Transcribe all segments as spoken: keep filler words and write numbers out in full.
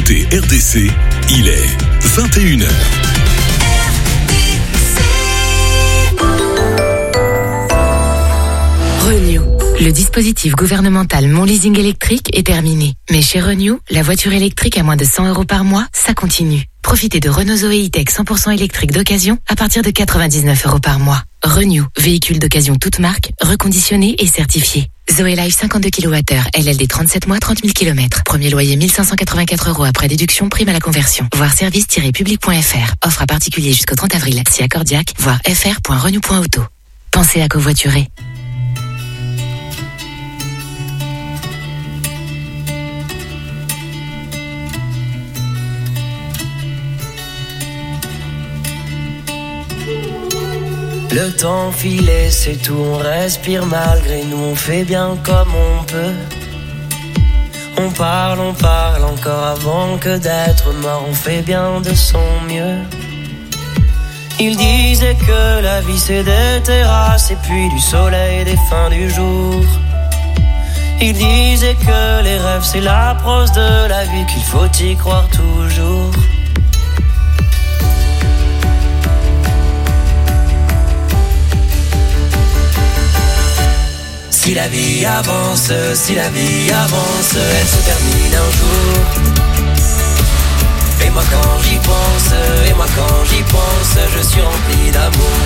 écoutez R D C, il est vingt et une heures. Renew. Le dispositif gouvernemental Mon Leasing électrique est terminé. Mais chez Renew, la voiture électrique à moins de cent euros par mois, ça continue. Profitez de Renault Zoé E-Tech cent pour cent électrique d'occasion à partir de quatre-vingt-dix-neuf euros par mois. Renew, véhicule d'occasion toute marque, reconditionné et certifié. Zoé Life cinquante-deux kilowattheures, L L D trente-sept mois, trente mille kilomètres. Premier loyer mille cinq cent quatre-vingt-quatre euros après déduction, prime à la conversion. Voir service tiret public point f r. Offre à particulier jusqu'au trente avril. Si accordiaque, voir f r point renew point auto. Pensez à covoiturer. Le temps filé, c'est tout, on respire malgré nous, on fait bien comme on peut. On parle, on parle encore avant que d'être mort, on fait bien de son mieux. Il disait que la vie c'est des terrasses et puis du soleil, des fins du jour. Il disait que les rêves c'est la prose de la vie, qu'il faut y croire toujours. Si la vie avance, si la vie avance, elle se termine un jour. Et moi quand j'y pense, et moi quand j'y pense, je suis rempli d'amour.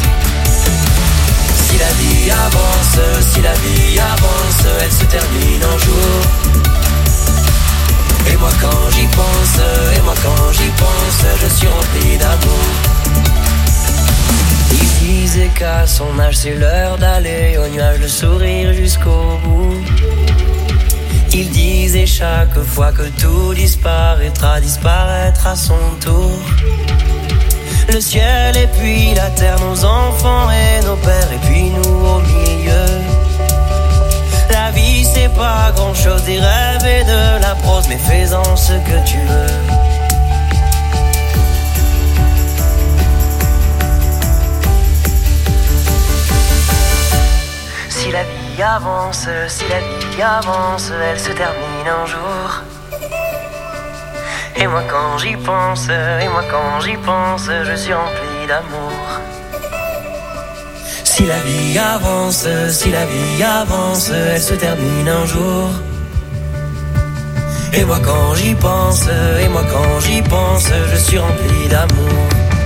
Si la vie avance, si la vie avance, elle se termine un jour. Et moi quand j'y pense, et moi quand j'y pense, je suis rempli d'amour. Il disait qu'à son âge c'est l'heure d'aller au nuage, le sourire jusqu'au bout. Il disait chaque fois que tout disparaîtra, disparaître à son tour. Le ciel et puis la terre, nos enfants et nos pères, et puis nous au milieu. La vie c'est pas grand chose, des rêves et de la prose, mais fais-en ce que tu veux. Si la vie avance, si la vie avance, elle se termine un jour. Et moi quand j'y pense, et moi quand j'y pense, je suis rempli d'amour. Si la vie avance, si la vie avance, elle se termine un jour. Et moi quand j'y pense, et moi quand j'y pense, je suis rempli d'amour.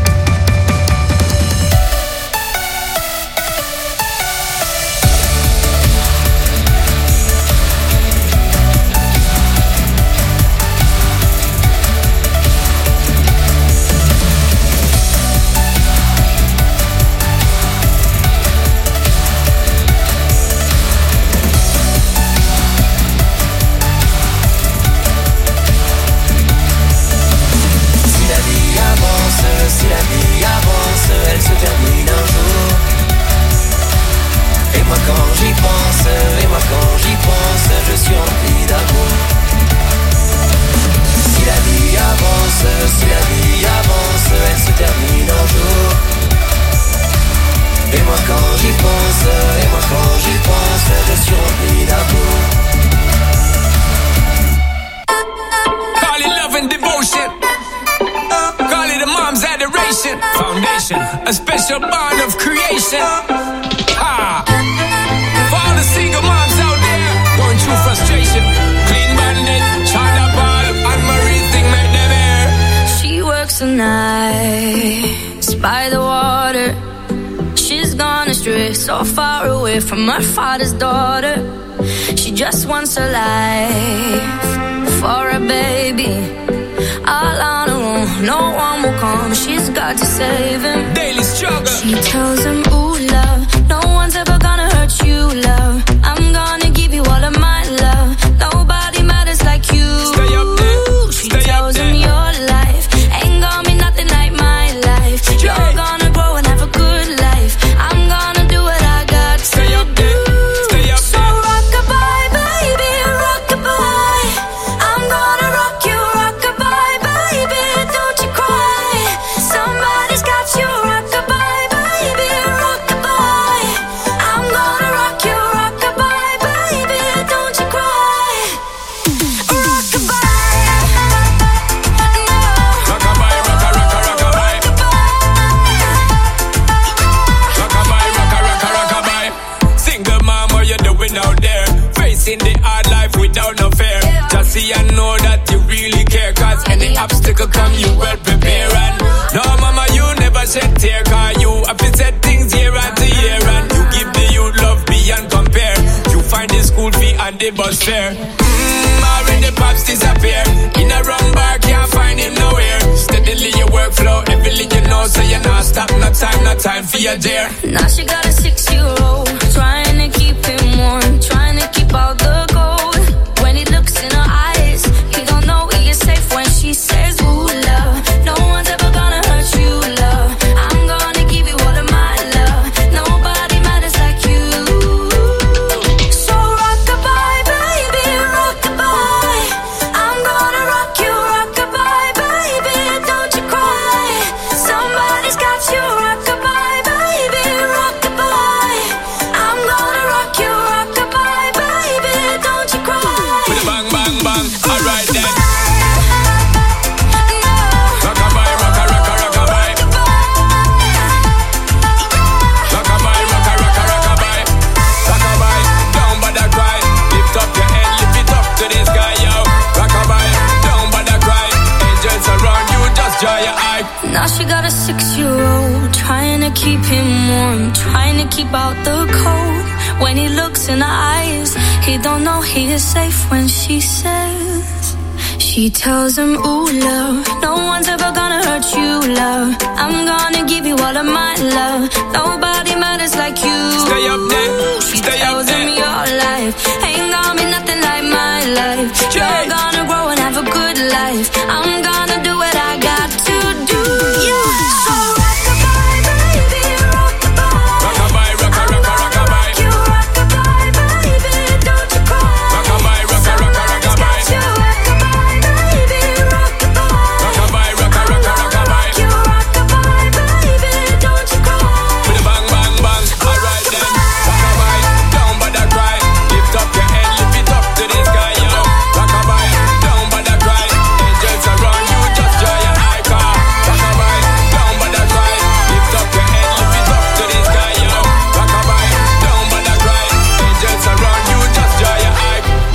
A special bond of creation. Ah. For all the single moms out there going through frustration. Clean Bandit, China Ball, and Marie thing make them air. She works the nights by the water. She's gone astray, so far away from her father's daughter. She just wants a life for a baby. All on her own, no one will come. She's got to save him. Daily struggle. She tells him, ooh, love, no one's ever gonna hurt you, love. I'm gonna give you all of my love. Nobody matters like you. Stay up there. She Stay tells up there. him your life ain't gonna be nothing like my life. Yeah. You're gonna grow and have a good life. I'm gonna do what I got to Stay up do. there. Stay up so there. rock-a-bye, baby, rock-a-bye. I'm gonna rock you, rock-a-bye, baby, don't you cry. Somebody's got you, rock-a-bye, baby, rock-a-bye. fi and know that you really care. Cause any obstacle come, you well prepare. And no, mama, you never shed tear. Cause you have to set things year after year. And you give the youth love beyond compare. You find the school fee and the bus fare. Mmm, already pops disappear. In a wrong bar, can't find him nowhere. Steadily your workflow, everything you know, so you not stop, no time, no time for your dear. Now she got a six-year-old, trying to keep him warm, trying to keep all the gold. When he looks in her eyes, he don't know he is safe when she says, ooh, love. No one's ever gonna hurt you, love. I'm gonna give you all of my love. Nobody matters like you. So rock-a-bye, baby, rock-a-bye. I'm gonna rock you, rock-a-bye, baby, don't you cry. Somebody's got you, rock-a-bye, baby, rock-a-bye. I'm gonna rock you, rock-a-bye, baby, don't you cry. With a bang, bang, bang, alright then. Rock-a-bye, rocka, rocka, rock-a-bye. Rock-a-bye, rocka, rocka, rock-a-bye. Rock-a-bye, down by the cry. Lift up your head, lift it up to the sky, yo. Rock-a-bye, down by the cry. Angels around you, just dry your eye. Now she got a six-year-old, trying to keep him warm, trying to keep out the cold. When he looks in her eyes, he don't know he is safe when she says, she tells him, ooh, love, no one's ever gonna hurt you, love. I'm gonna give you all of my love. Nobody matters like you. Stay up there, She stay up tells him there. your life ain't gonna be nothing like my life. You're gonna grow and have a good life. I'm gonna do what I got to do. So rock-a-bye, baby, rock-a-bye. Rock-a-bye, rocka, rocka, rock-a-bye. You rock-a-bye, baby, don't you cry. Rock-a-bye, rocka, rocka, rock-a-bye. You rock-a-bye, baby, rock-a-bye. Rock-a-bye, rocka, rocka, rock-a-bye. You rock-a-bye, baby, don't you cry. With a bang, bang, bang, alright then. Rock-a-bye, down by the cry. Lift up your head, lift it up to the sky, yo. Rock-a-bye, down by the cry. Angels around you, just dry your eye, car. Rock-a-bye, down by the cry. Lift up your head, lift it up to the sky, yo. Rock-a-bye, down by the cry. Angels around you, just dry your eye.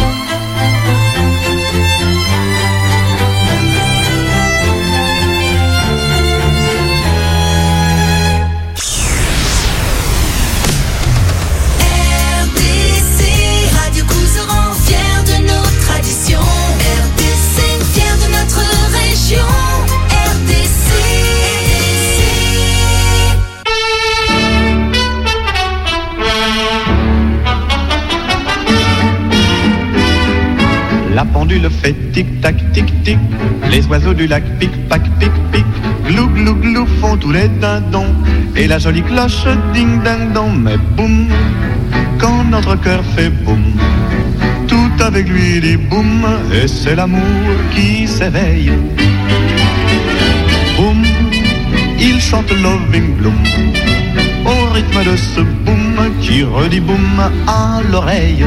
R D C, Radio Couseran, fier de nos traditions. R D C, fier de notre région. R D C. La pendule fait tic-tac, tic-tic. Les oiseaux du lac pic-pac, pic-pic. Glou, glou, glou font tous les dindons. Et la jolie cloche ding-ding-dong. Mais boum, quand notre cœur fait boum, tout avec lui dit boum. Et c'est l'amour qui s'éveille. Boum, il chante Loving Bloom au rythme de ce boum qui redit boum à l'oreille.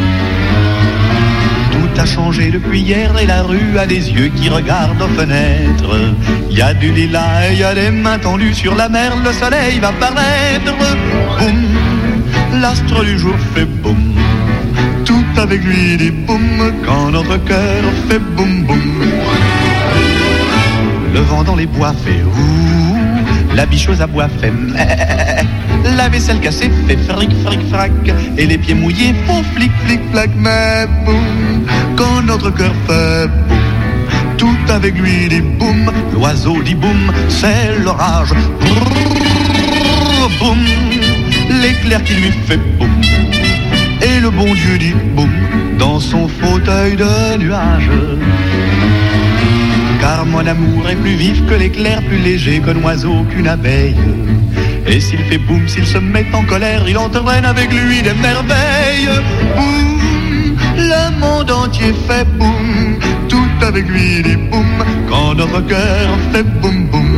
Tout a changé depuis hier et la rue a des yeux qui regardent aux fenêtres. Il y a du lilas et il y a des mains tendues sur la mer, le soleil va paraître. Boum, l'astre du jour fait boum, tout avec lui dit boum quand notre cœur fait boum boum. Le vent dans les bois fait ouh, la biche aux abois fait meh, la vaisselle cassée fait fric fric frac, et les pieds mouillés font flic flic flac. Mais boum, quand notre cœur fait boum, tout avec lui dit boum, l'oiseau dit boum, c'est l'orage. Brrr, boum, l'éclair qui lui fait boum, et le bon Dieu dit boum dans son fauteuil de nuage. Car mon amour est plus vif que l'éclair, plus léger qu'un oiseau, qu'une abeille. Et s'il fait boum, s'il se met en colère, il entraîne avec lui des merveilles. Boum, le monde entier fait boum, tout avec lui dit boum, quand notre cœur fait boum boum.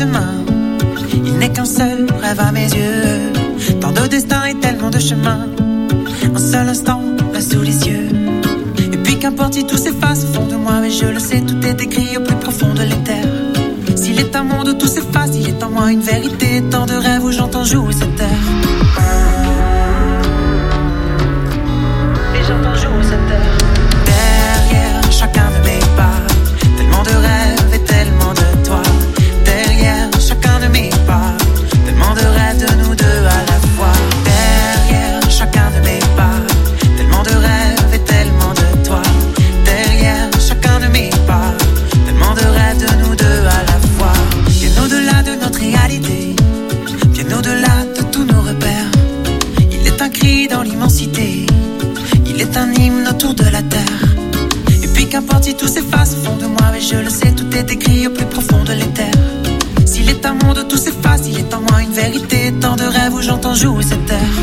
demain. Il n'est qu'un seul rêve à mes yeux. Tant de destins et tellement de chemins. Un seul instant, là sous les yeux. Et puis qu'importe si tout s'efface au fond de moi. Mais je le sais, tout est écrit au plus profond de l'éther. S'il est un monde où tout s'efface, il est en moi une vérité. Tant de rêves où j'entends jouer cette terre. Et j'entends jouer cette terre. Derrière chacun de mes pas, tellement de rêves et tellement de toi. Derrière chacun de mes pas, tellement de rêves de nous deux à la fois. Derrière chacun de mes pas, tellement de rêves et tellement de toi. Derrière chacun de mes pas, tellement de rêves de nous deux à la fois. Bien au-delà de notre réalité, bien au-delà de tous nos repères. Il est un cri dans l'immensité, il est un hymne autour de la terre. Et puis qu'importe si tout s'efface au fond de moi. Mais je le sais, tout est écrit au plus profond de l'éther. S'il est un monde où tout s'efface, il est en moi une vérité. Tant de rêves où j'entends jouer cette terre.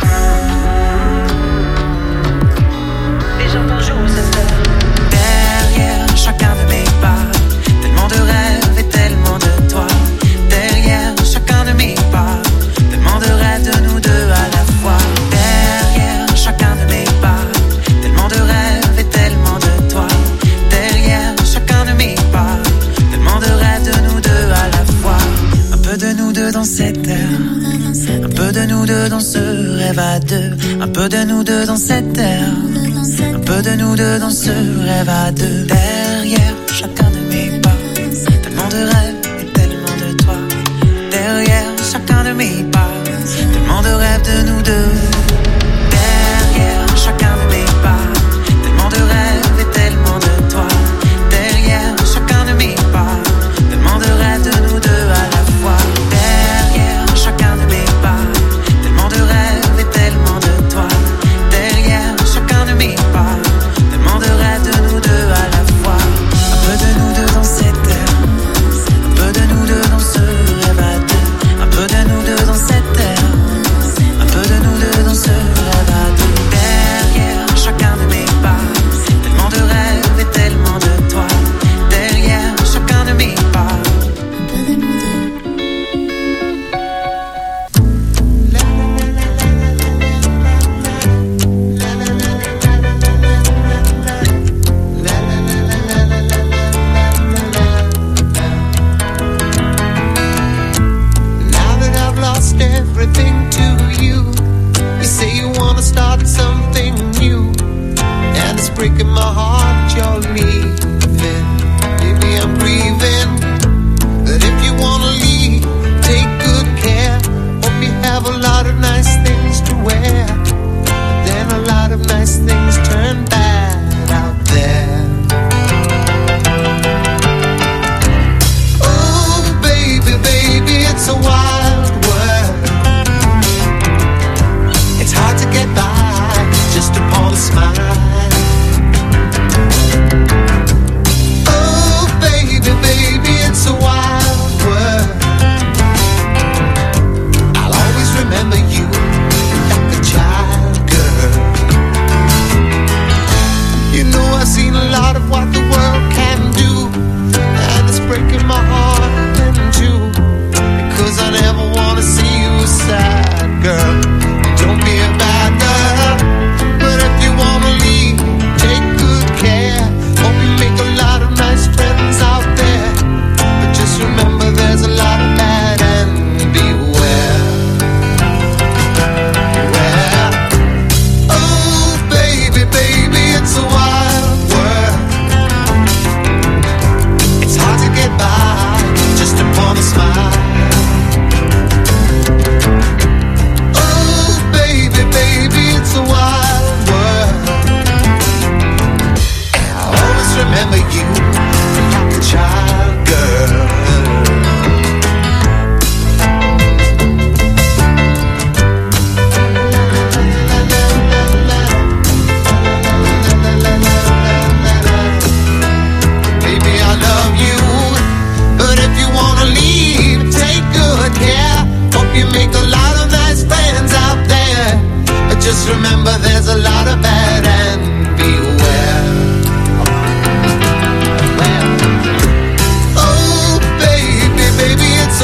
Et j'entends jouer cette terre. Derrière chacun de mes pas, tellement de rêves et tellement de toi. Derrière chacun de mes pas, tellement de rêves de nous deux à la fois. Derrière chacun de mes pas, tellement de rêves et tellement de toi. Derrière chacun de mes pas, tellement de rêves de nous deux à la fois. Un peu de nous deux dans cette terre, un peu de nous deux dans ce rêve à deux. Un peu de nous deux dans cette terre, un peu de nous deux dans ce rêve à deux. Derrière chacun de mes pas, tellement de rêves et tellement de toi. Derrière chacun de mes pas, tellement de rêves de nous deux. Derrière chacun de mes pas, tellement de rêves et tellement de toi. Derrière chacun de mes pas, tellement de rêves de nous deux à la fois. Derrière chacun de mes pas, tellement de rêves et tellement de toi. Derrière chacun de mes pas, tellement de rêves de nous deux à la fois. Un peu de nous deux dans cette terre, un peu de nous deux dans ce rêve à deux. Un peu de nous deux dans cette terre, un peu de nous deux dans ce rêve à deux. Derrière chacun de mes pas, tellement de rêves et tellement de toi. Derrière chacun de mes pas, un peu de nous deux. Now that I've lost everything to you, you say you wanna start something new, and it's breaking my heart you're leaving. Maybe I'm grieving, but if you wanna leave, take good care. Hope you have a lot of nice things to wear, but then a lot of nice things turn bad out there. Oh baby, baby, it's a wild world. It's hard to get by just upon a smile. Oh baby, baby, it's a wild world. I'll always remember you like a child, girl. You know I've seen a lot of what the world can do, and it's breaking my heart in two, because I never wanna see you sad, girl. Don't be a bad girl, but if you wanna leave, take good care. Hope you make a lot of nice friends out there, but just remember there's a lot of bad and beware. Beware. Oh baby, baby, it's a wild world. It's hard to get by just upon a smile. Oh baby, baby, it's a wild world. And I'll always remember you like a child, girl. Baby, I love you, but if you wanna leave, take good care. Hope you make a lot of nice friends out there, but just remember there's a lot of bad and beware. Well, oh baby, baby, it's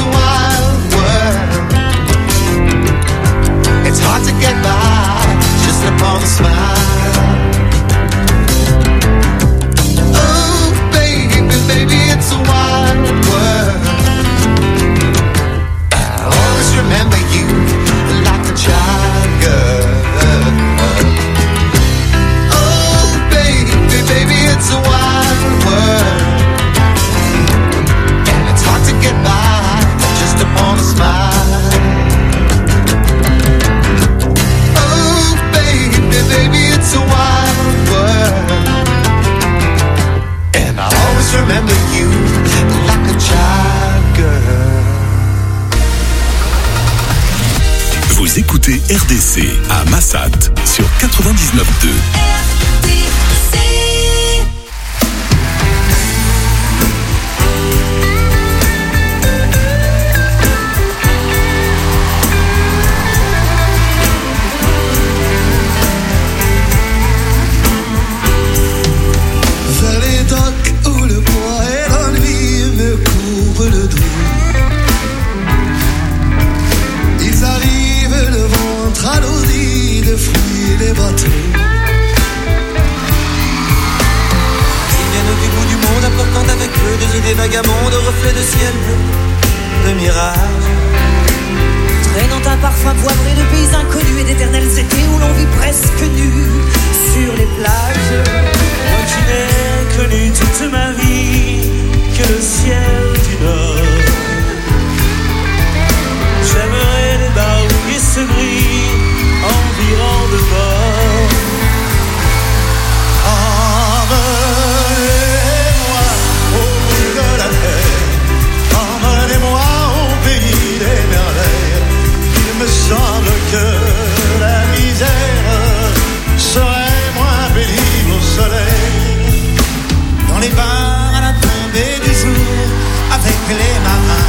wanna smile. Oh, baby, baby, it's a wild world. And I'll always remember you like a child girl. Vous écoutez R D C à Massat sur quatre-vingt-dix-neuf deux. Où le poids et l'ennui me couvrent le dos. Ils arrivent le ventre alourdi de fruits les bateaux. Ils viennent du bout du monde apportant avec eux des idées vagabonds, de reflets de ciel bleu, de mirages. Traînant un parfum poivré de pays inconnus et d'éternels étés où l'on vit presque nu sur les plages. Moi qui n'ai connu toute ma vie que le ciel du Nord, j'aimerais les barques qui se brillent environ de bord. Emmenez-moi au bout de la terre, emmenez-moi au pays des merveilles. Il me semble que la misère serait moins pénible au soleil. Dans les bars à la tombée du jour, avec les marins.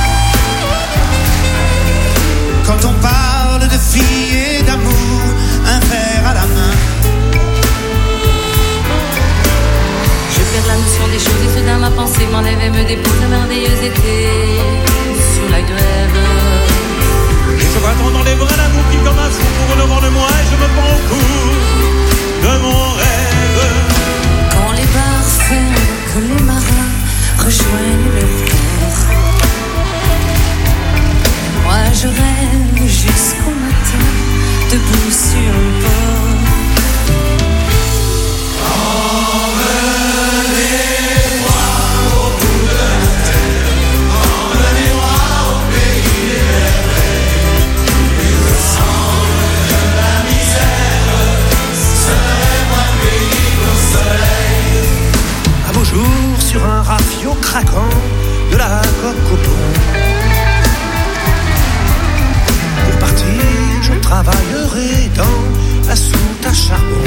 Quand on parle de filles et d'amour, un verre à la main. Je perds la notion des choses et soudain ma pensée m'enlève et me dépose un merveilleux été sur la grève. Et je m'attends dans les bras l'amour qui comme un fou pour devant de moi et je me prends au cou de mon rêve. Quand les bars ferment, que les marins rejoignent leur port, moi je rêve jusqu'au matin, debout sur le port. Emmenez-moi au bout de la terre, emmenez-moi au pays des merveilles. Il me semble que la misère serait moins pénible au soleil. Un beau jour sur un rafio craquant de la coque au pont. Pour partir, je travaillerai dans la soute à charbon.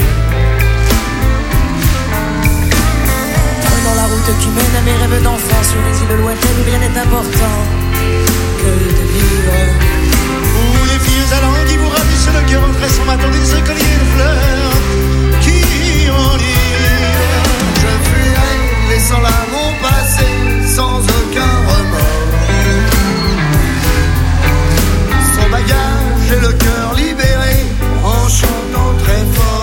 Prenant la route qui mène à mes rêves d'enfant sur les îles lointaines où rien n'est important que de vivre. Où les filles allant qui vous ravissent le cœur en tressant m'attendent ce collier de fleurs qui en livre. Je fuirai laissant l'amour passer sans aucun remords. Sans bagage et le cœur libéré en chantant très fort.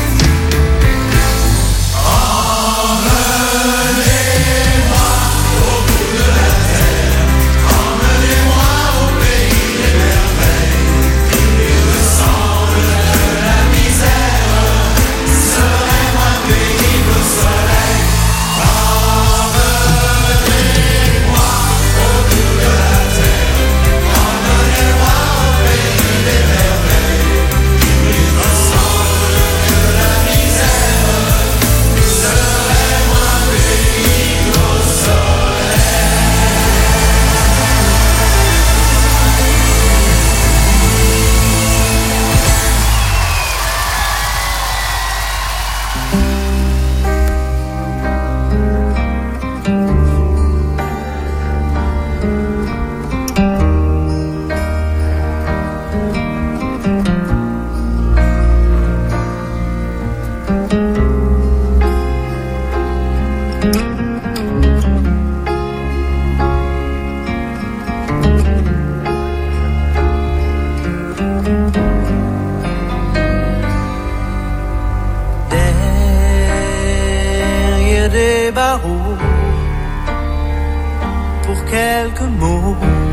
Pour quelques mots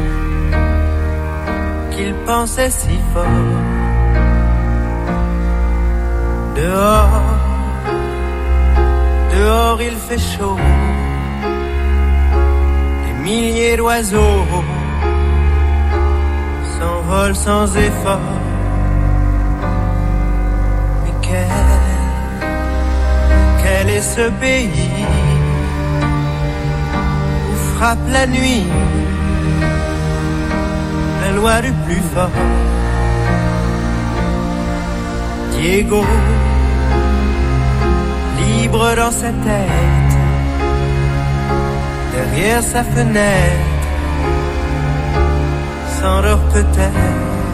qu'il pensait si fort. Dehors, dehors il fait chaud. Des milliers d'oiseaux s'envole sans effort. Mais quel, quel est ce pays où frappe la nuit la loi du plus fort? Diego, libre dans sa tête, derrière sa fenêtre, s'endort peut-être.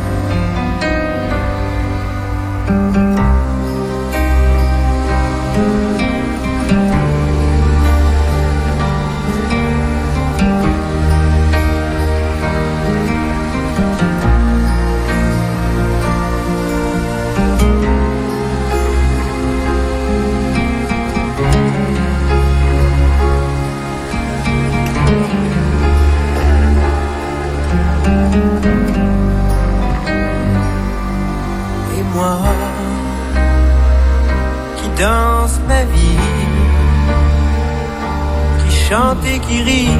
Danse ma vie, qui chante et qui rit,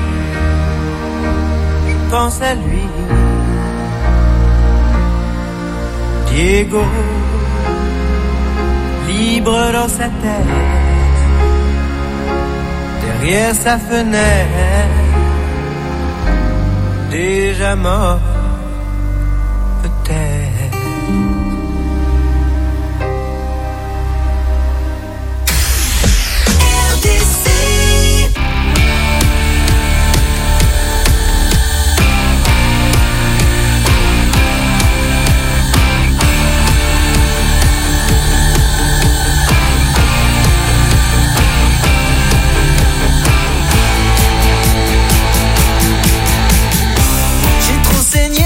je pense à lui. Diego, libre dans sa tête, derrière sa fenêtre, déjà mort, peut-être. J'ai trop saigné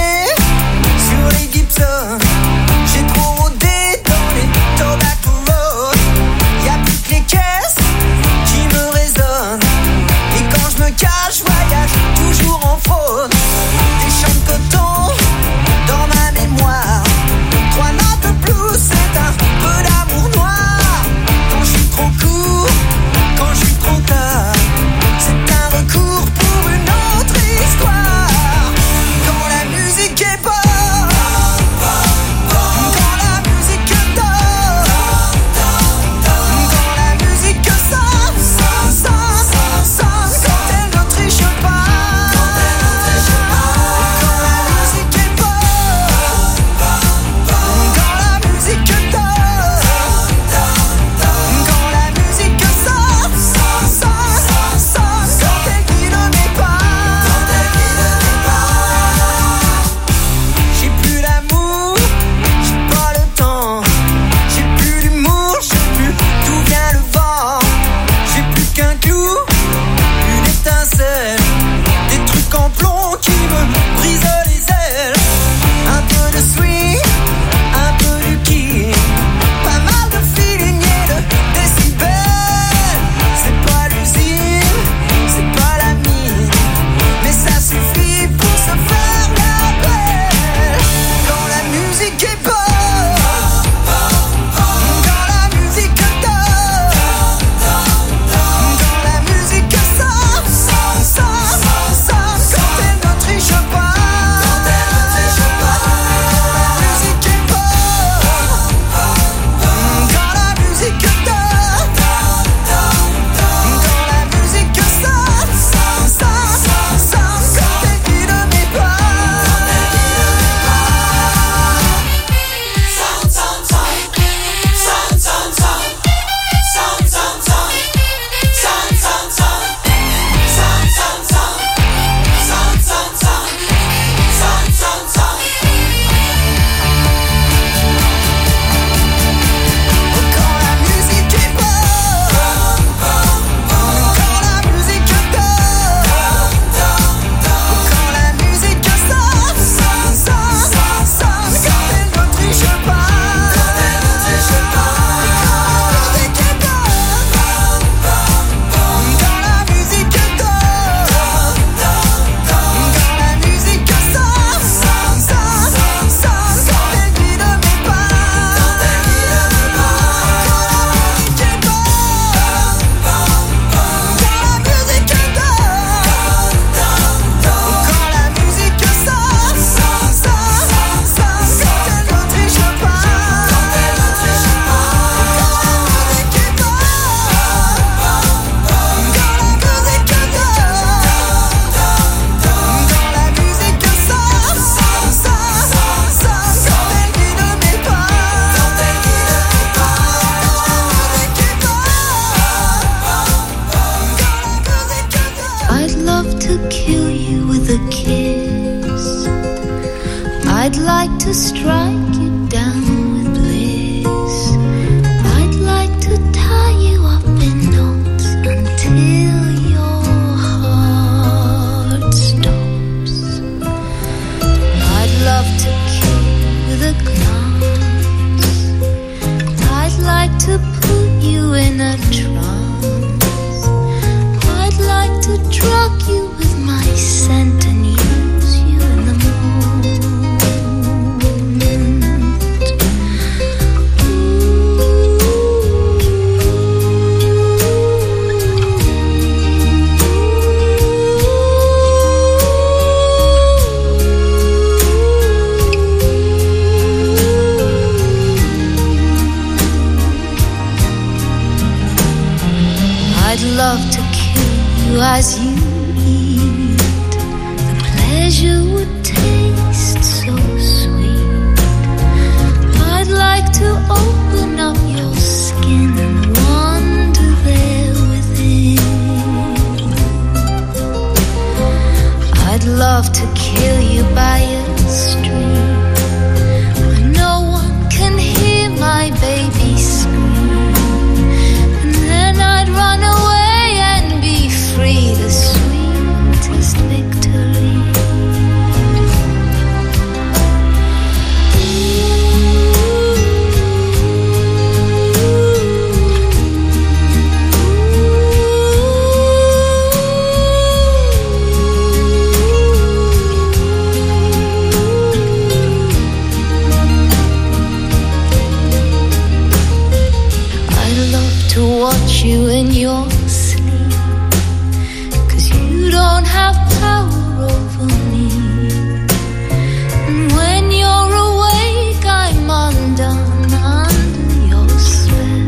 to strike you down with bliss. I'd like to tie you up in knots until your heart stops. I'd love to kill the clouds. I'd like to put you in a trance. I'd like to drug you with my scent and use you in the I'd love to kill you as you eat. The pleasure would taste so sweet. I'd like to open up your skin and wander there within. I'd love to kill you by a stream where no one can hear my baby scream. And then I'd run away and be free, the sweetest victory. I'd love to watch you in your sleep, 'cause you don't have power over me. And when you're awake, I'm undone under your spell.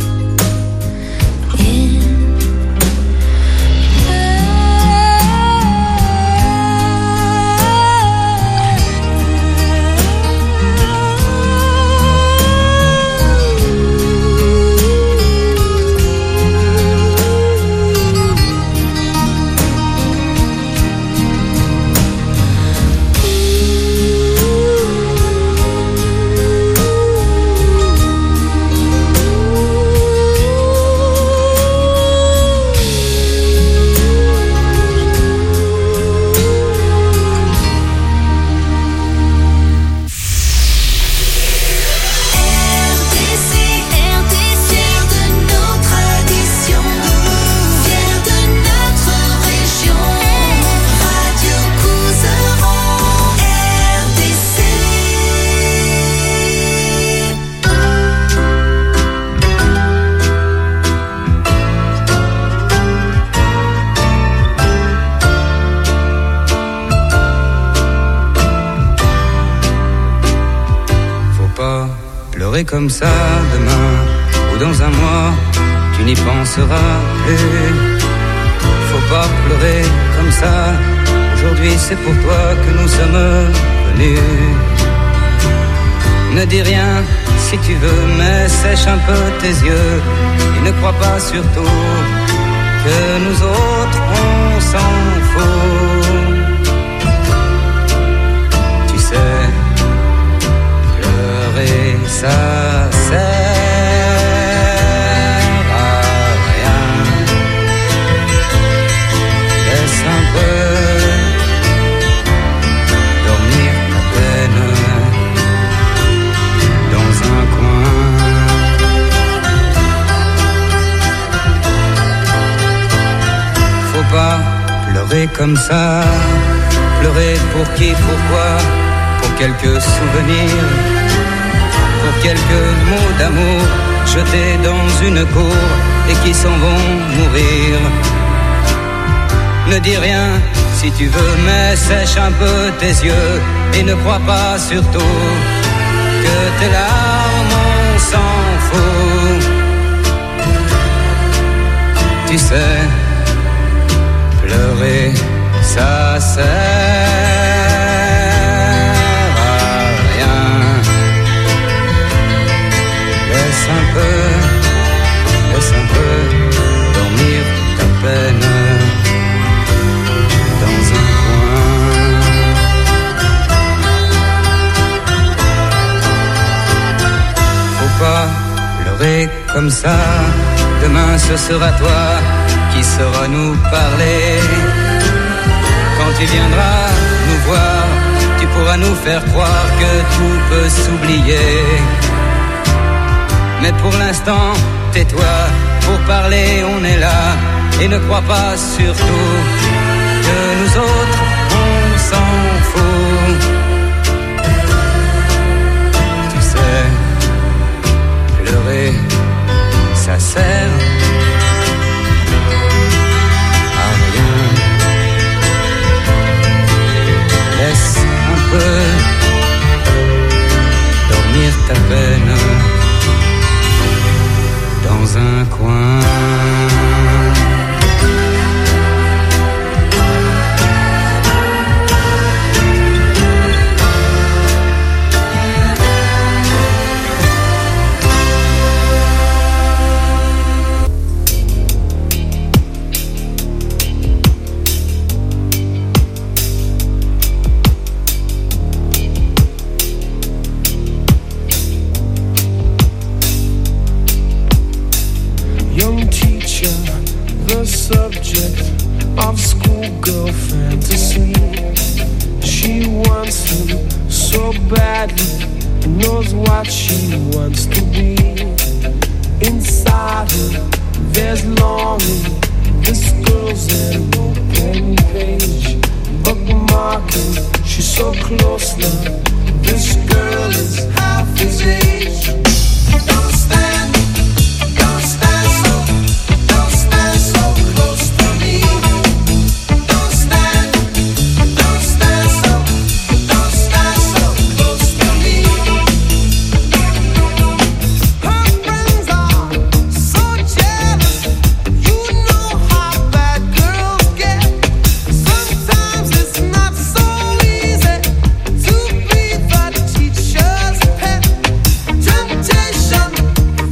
In comme ça demain ou dans un mois, tu n'y penseras plus. Faut pas pleurer comme ça. Aujourd'hui c'est pour toi que nous sommes venus. Ne dis rien si tu veux, mais sèche un peu tes yeux. Et ne crois pas surtout que nous autres on s'en fout. Tu sais, pleurer ça sert à rien. Laisse un peu dormir ta peine dans un coin. Faut pas pleurer comme ça. Pleurer pour qui, pourquoi? Pour quelques souvenirs, pour quelques mots d'amour jetés dans une cour et qui s'en vont mourir. Ne dis rien si tu veux, mais sèche un peu tes yeux et ne crois pas surtout que tes larmes on s'en fout. Tu sais, pleurer ça sert à rien. Laisse un peu, laisse un peu dormir ta peine dans un coin. comme ça. Demain ce sera toi qui saura nous parler. Quand tu viendras nous voir, tu pourras nous faire croire que tout peut s'oublier. Mais pour l'instant, tais-toi, pour parler on est là. Et ne crois pas surtout que nous autres on s'en fout. Tu sais, pleurer ça sert à rien. Laisse un peu dormir ta peine dans un coin. What she wants to be. Inside her, there's longing. This girl's an open page, bookmarking. She's so close now. This girl is half his age. Don't stand, don't stand so, don't stand so close to me. Don't stand, don't stand so, don't stand so close to me. Temptation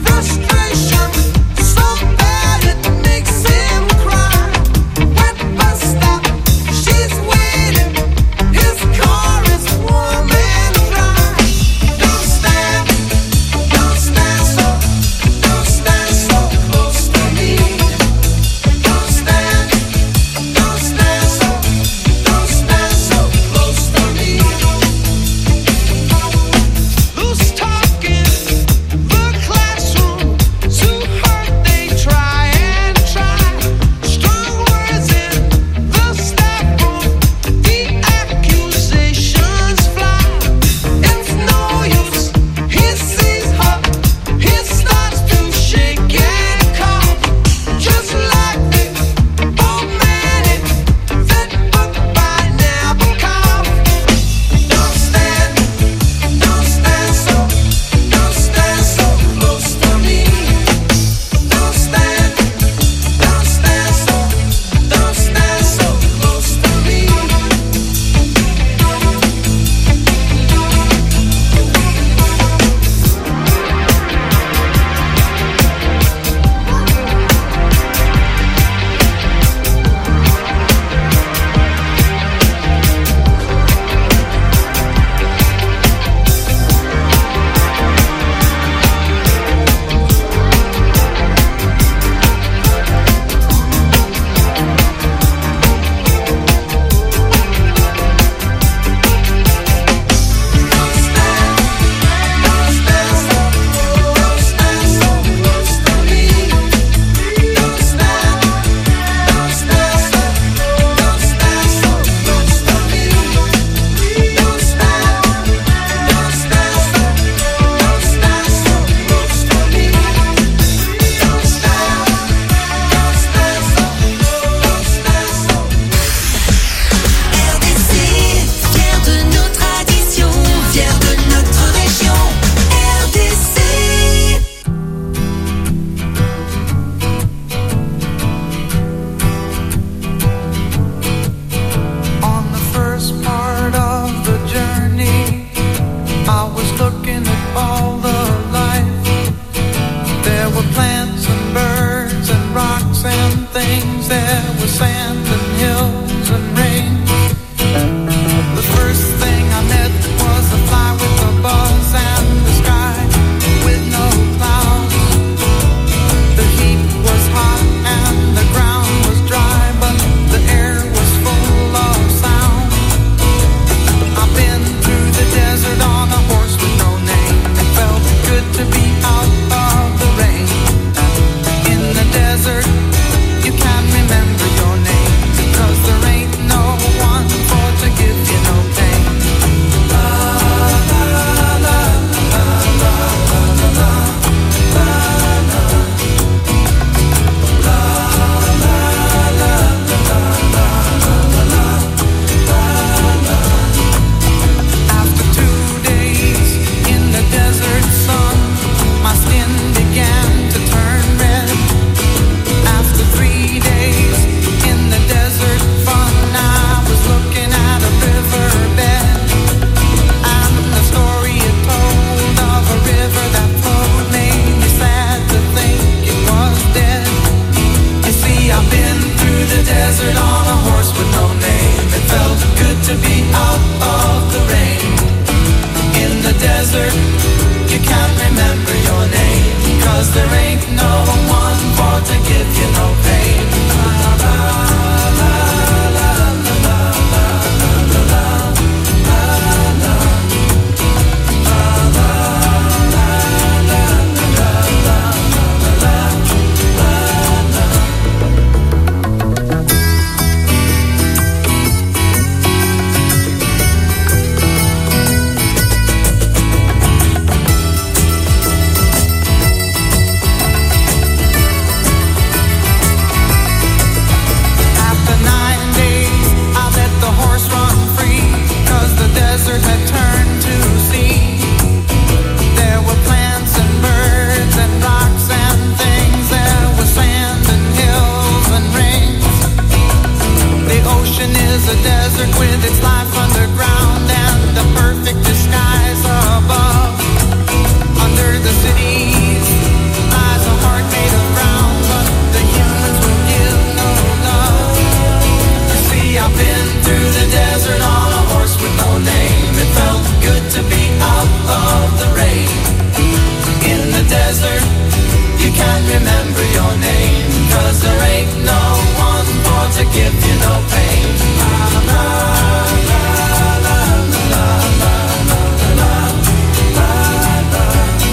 desert had turned to sea. There were plants and birds and rocks and things. There was sand and hills and rings. The ocean is a desert with its life underground and the perfect disguise above. Under the cities lies a heart made of brown, but the humans will give no love. You see, I've been through the desert on a horse with no name. It felt good to be out of the rain. In the desert, you can't remember your name, 'cause there ain't no one for to give you no pain. La, la, la, la, la, la, la, la, la, la,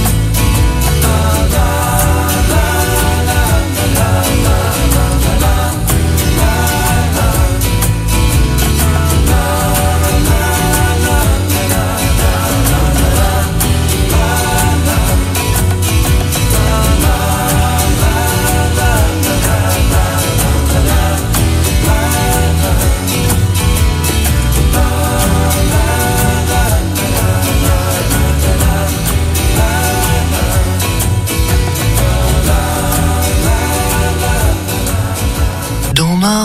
Dans ma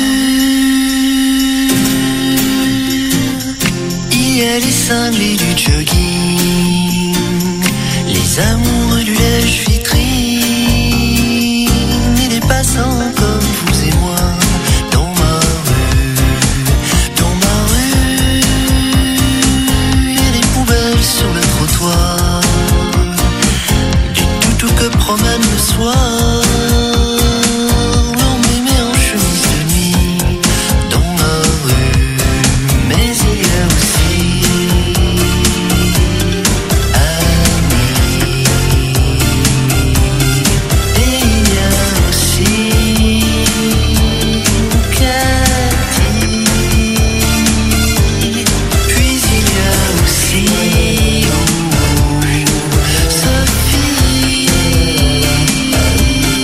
rue, il y a les cinglés du jogging, les amoureux du lèche-vitrine et les passants comme vous et moi. Dans ma rue, dans ma rue, il y a des poubelles sur le trottoir, du toutou que promène le soir. Sophie,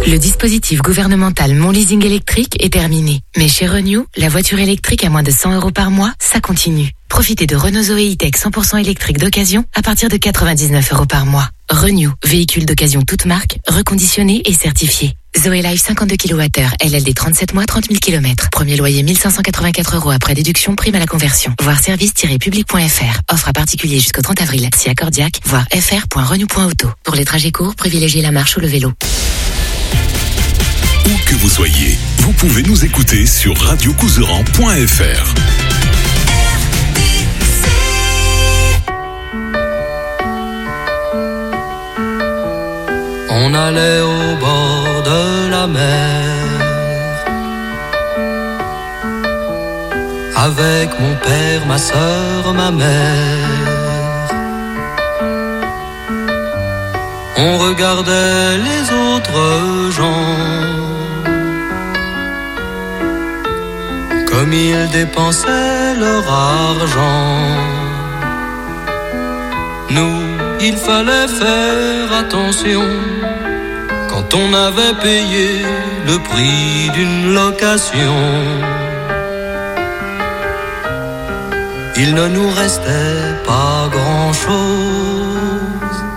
Le dispositif gouvernemental Mon Leasing électrique est terminé. Mais chez Renew, la voiture électrique à moins de cent euros par mois, ça continue. Profitez de Renault Zoé E-Tech cent pour cent électrique d'occasion à partir de quatre-vingt-dix-neuf euros par mois. Renew, véhicule d'occasion toute marque, reconditionné et certifié. Zoé Life cinquante-deux kilowattheures, L L D trente-sept mois, trente mille kilomètres. Premier loyer mille cinq cent quatre-vingt-quatre euros après déduction, prime à la conversion. Voir service tiret public point f r. Offre à particulier jusqu'au trente avril. Si accordiaque, voir f r point renew point auto. Pour les trajets courts, privilégiez la marche ou le vélo. Où que vous soyez, vous pouvez nous écouter sur radio couseran point f r. On allait au bord de la mer avec mon père, ma sœur, ma mère. On regardait les autres gens comme ils dépensaient leur argent. Nous, il fallait faire attention quand on avait payé le prix d'une location. Il ne nous restait pas grand-chose.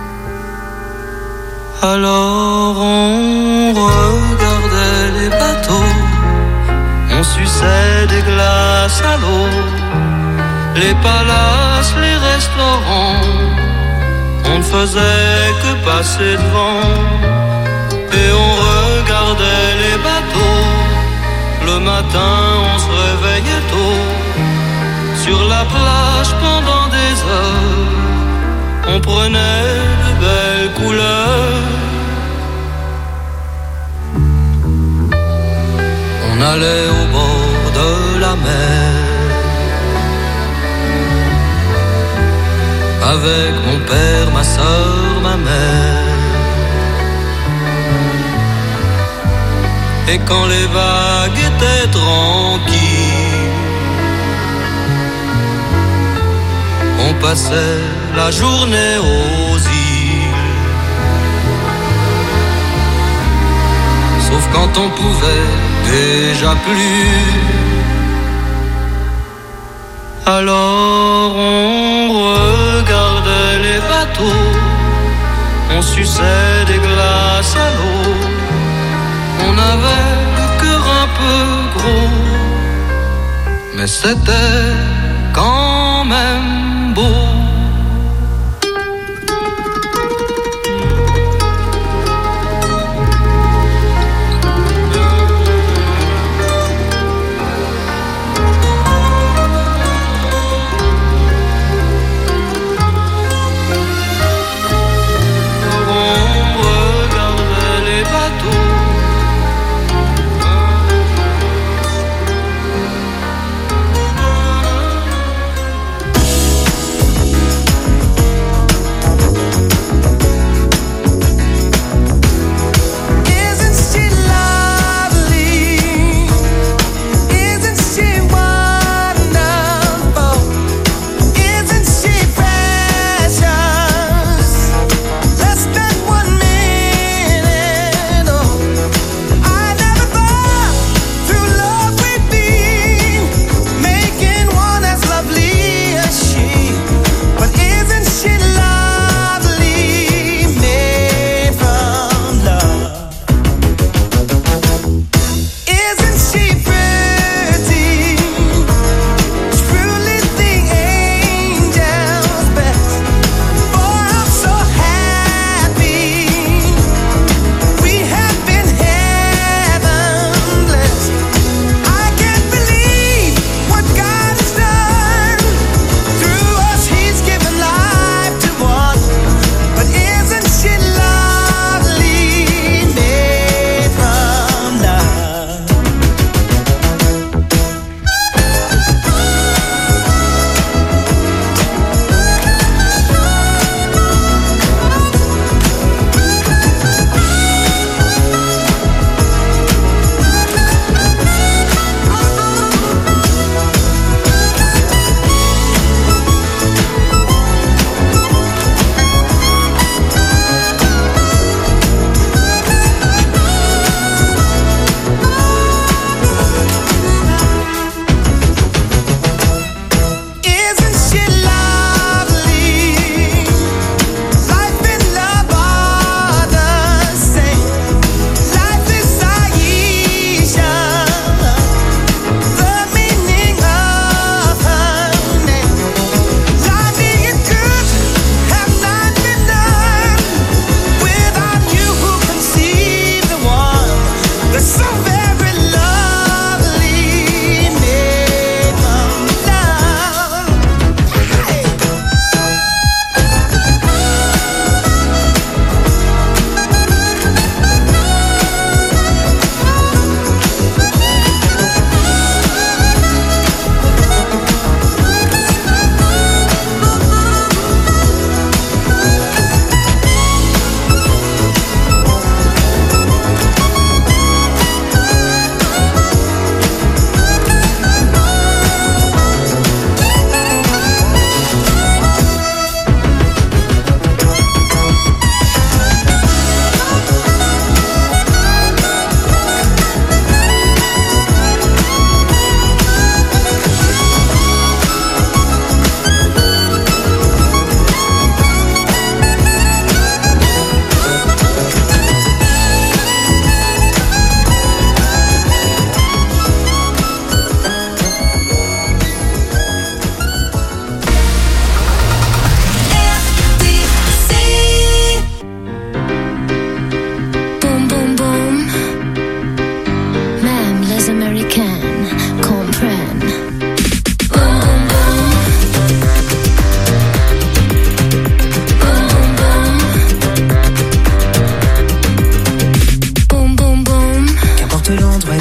Alors on regardait les bateaux, on suçait des glaces à l'eau, les palaces, les restaurants. On ne faisait que passer devant et on regardait les bateaux. Le matin, on se réveillait tôt sur la plage pendant des heures. On prenait de belles couleurs. On allait au bord de la mer avec mon père, ma sœur, ma mère. Et quand les vagues étaient tranquilles, on passait la journée aux îles. Sauf quand on pouvait déjà plus. Alors on regardait les bateaux, on suçait des glaces à l'eau. On avait le cœur un peu gros, mais c'était quand même beau.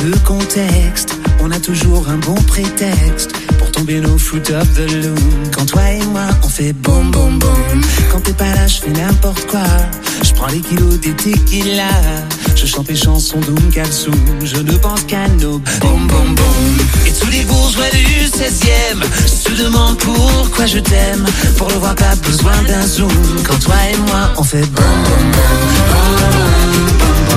de contexte, on a toujours un bon prétexte pour tomber nos foot of the loom. Quand toi et moi on fait boum boum boum. Quand t'es pas là je fais n'importe quoi. Je prends les kilos des tequila. Je chante les chansons d'Oum Kalsoum. Je ne pense qu'à nos boum boum boum. Et tous les bourgeois du seizième se demandent pourquoi je t'aime. Pour le voir pas besoin d'un zoom. Quand toi et moi on fait boum boum boum.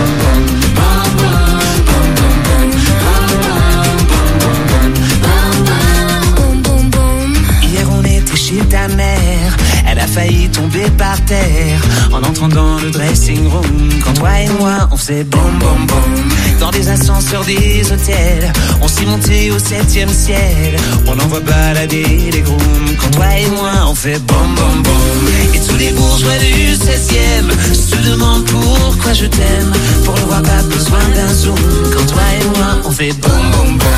Chez ta mère, elle a failli tomber par terre en entrant dans le dressing room. Quand toi et moi on faisait boum boum boum. Dans des ascenseurs des hôtels, on s'est monté au septième ciel. On envoie balader les grooms. Quand toi et moi on fait boum boum boum. Et tous les bourgeois du seizième se demandent pourquoi je t'aime. Pour le voir pas besoin d'un zoom. Quand toi et moi on fait boum boum boum.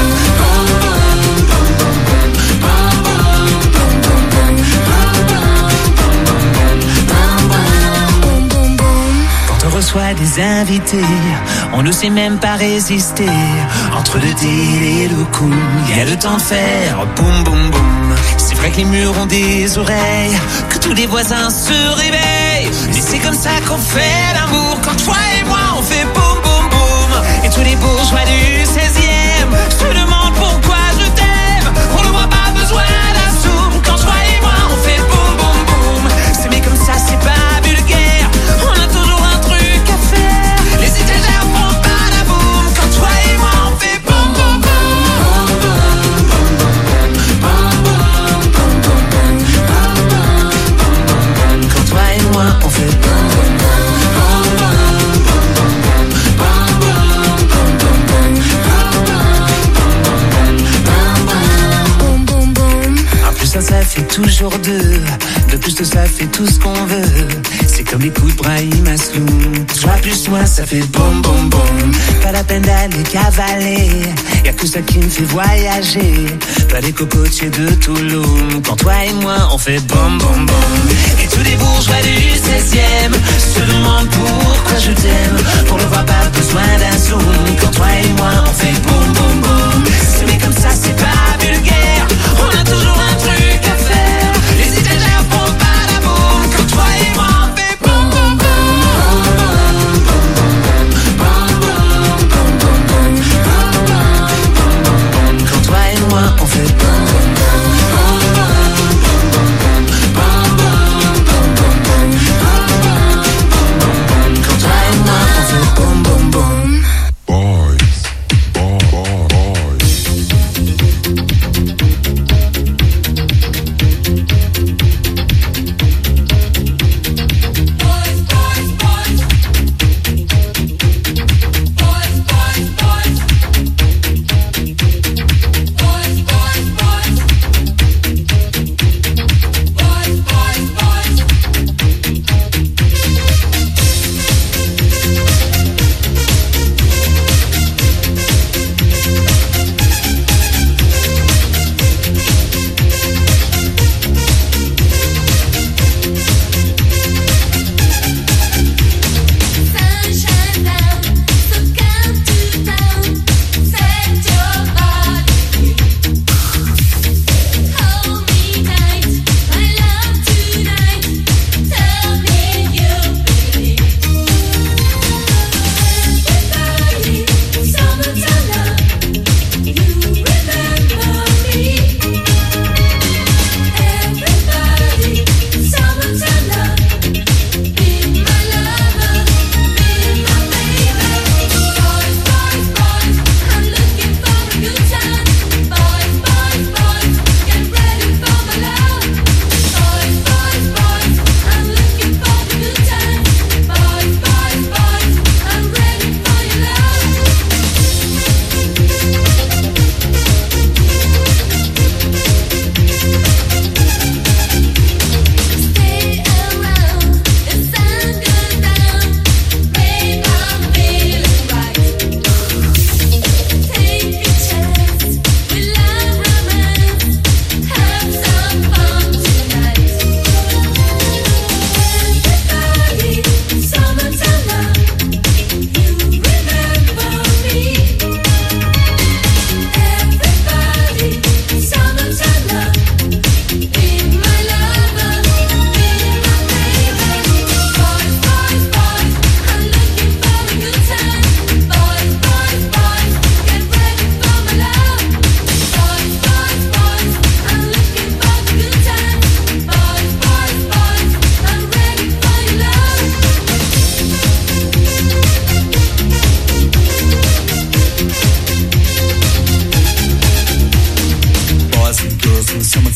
On reçoit des invités, on ne sait même pas résister. Entre le deal et le coup, il y a le temps de faire boum boum boum. C'est vrai que les murs ont des oreilles, que tous les voisins se réveillent. Mais c'est comme ça qu'on fait l'amour. Quand toi et moi on fait boum boum boum. Et tous les bourgeois du seizième se demandent pourquoi je t'aime. On ne voit pas besoin d'un zoom. Quand toi et moi on fait boum boum boum. C'est mais comme ça c'est pas vulgaire. On a toujours un truc. Les étagères font pas la boum. Quand toi et moi on fait boum boum boum. Quand toi et moi on fait boum boum ça, ça fait toujours deux. De plus de ça fait tout ce qu'on veut. C'est comme les coups de Brahim Asloum. Toi plus moi ça fait boum boum boum. Pas la peine d'aller cavaler. Y'a que ça qui me fait voyager. Pas les cocotiers de Toulouse. Quand toi et moi on fait boum boum boum. Et tous les bourgeois du seizième se demandent pourquoi je t'aime. Pour le voir pas besoin d'un zoom. Quand toi et moi on fait boum boum boum. C'est mais comme ça c'est pas vulgaire. On a toujours un truc à faire. Les étagères font pas la boum. Quand toi et moi on fait boum boum boum. Quand toi et moi on fait boum boum Quand toi et moi on fait boum boum boum.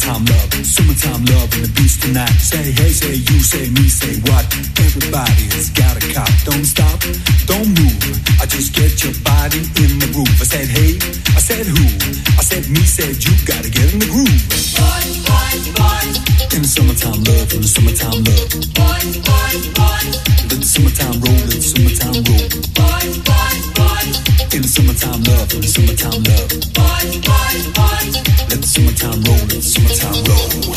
summertime love, summertime love and the beach tonight. Say hey, say you, say me, say what? Everybody has got a cop. Don't stop, don't move. I just get your body in the groove. I said hey, I said who? I said me, said you. Gotta get in the groove. Boys, boys, boys. In the summertime love, in the summertime love. Boys, boys, boys. Let the summertime roll, let the summertime roll. Boys, boys, boys. In the summertime love, in the summertime love. Boys, boys, boys. Let the summertime roll, let the summertime roll.